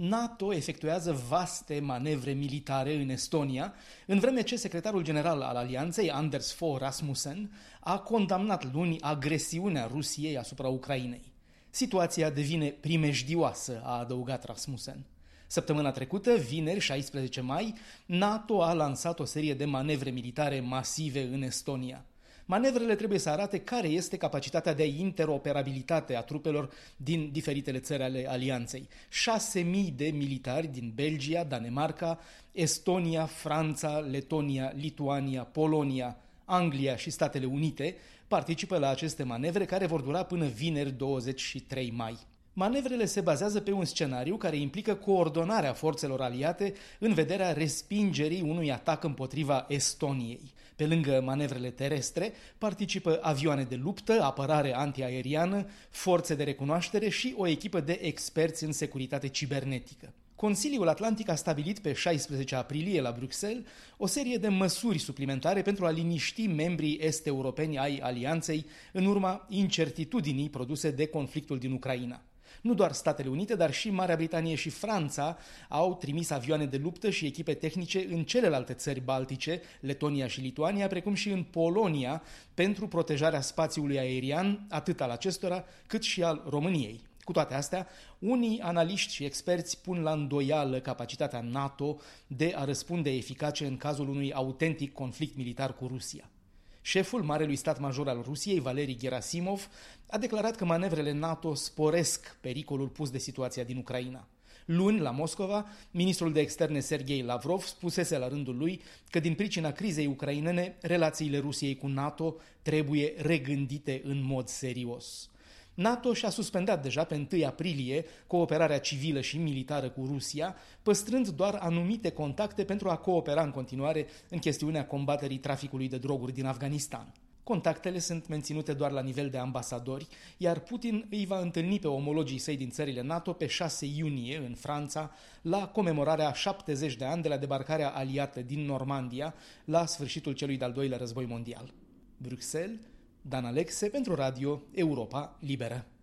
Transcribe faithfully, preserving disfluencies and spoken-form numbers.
NATO efectuează vaste manevre militare în Estonia, în vreme ce secretarul general al alianței, Anders Fogh Rasmussen, a condamnat luni agresiunea Rusiei asupra Ucrainei. Situația devine primejdioasă, a adăugat Rasmussen. Săptămâna trecută, vineri șaisprezece mai, NATO a lansat o serie de manevre militare masive în Estonia. Manevrele trebuie să arate care este capacitatea de interoperabilitate a trupelor din diferitele țări ale alianței. șase mii de militari din Belgia, Danemarca, Estonia, Franța, Letonia, Lituania, Polonia, Anglia și Statele Unite participă la aceste manevre care vor dura până vineri douăzeci și trei mai. Manevrele se bazează pe un scenariu care implică coordonarea forțelor aliate în vederea respingerii unui atac împotriva Estoniei. Pe lângă manevrele terestre, participă avioane de luptă, apărare antiaeriană, forțe de recunoaștere și o echipă de experți în securitate cibernetică. Consiliul Atlantic a stabilit pe șaisprezece aprilie la Bruxelles o serie de măsuri suplimentare pentru a liniști membrii est-europeni ai alianței în urma incertitudinii produse de conflictul din Ucraina. Nu doar Statele Unite, dar și Marea Britanie și Franța au trimis avioane de luptă și echipe tehnice în celelalte țări baltice, Letonia și Lituania, precum și în Polonia, pentru protejarea spațiului aerian, atât al acestora, cât și al României. Cu toate astea, unii analiști și experți pun la îndoială capacitatea NATO de a răspunde eficace în cazul unui autentic conflict militar cu Rusia. Șeful Marelui Stat Major al Rusiei, Valeri Gerasimov, a declarat că manevrele NATO sporesc pericolul pus de situația din Ucraina. Luni, la Moscova, ministrul de externe Sergei Lavrov spusese la rândul lui că din pricina crizei ucrainene, relațiile Rusiei cu NATO trebuie regândite în mod serios. NATO și-a suspendat deja pe întâi aprilie cooperarea civilă și militară cu Rusia, păstrând doar anumite contacte pentru a coopera în continuare în chestiunea combaterii traficului de droguri din Afganistan. Contactele sunt menținute doar la nivel de ambasadori, iar Putin îi va întâlni pe omologii săi din țările NATO pe șase iunie în Franța, la comemorarea a șaptezeci de ani de la debarcarea aliată din Normandia la sfârșitul celui de-al doilea război mondial. Bruxelles, Dan Alexe pentru Radio Europa Liberă.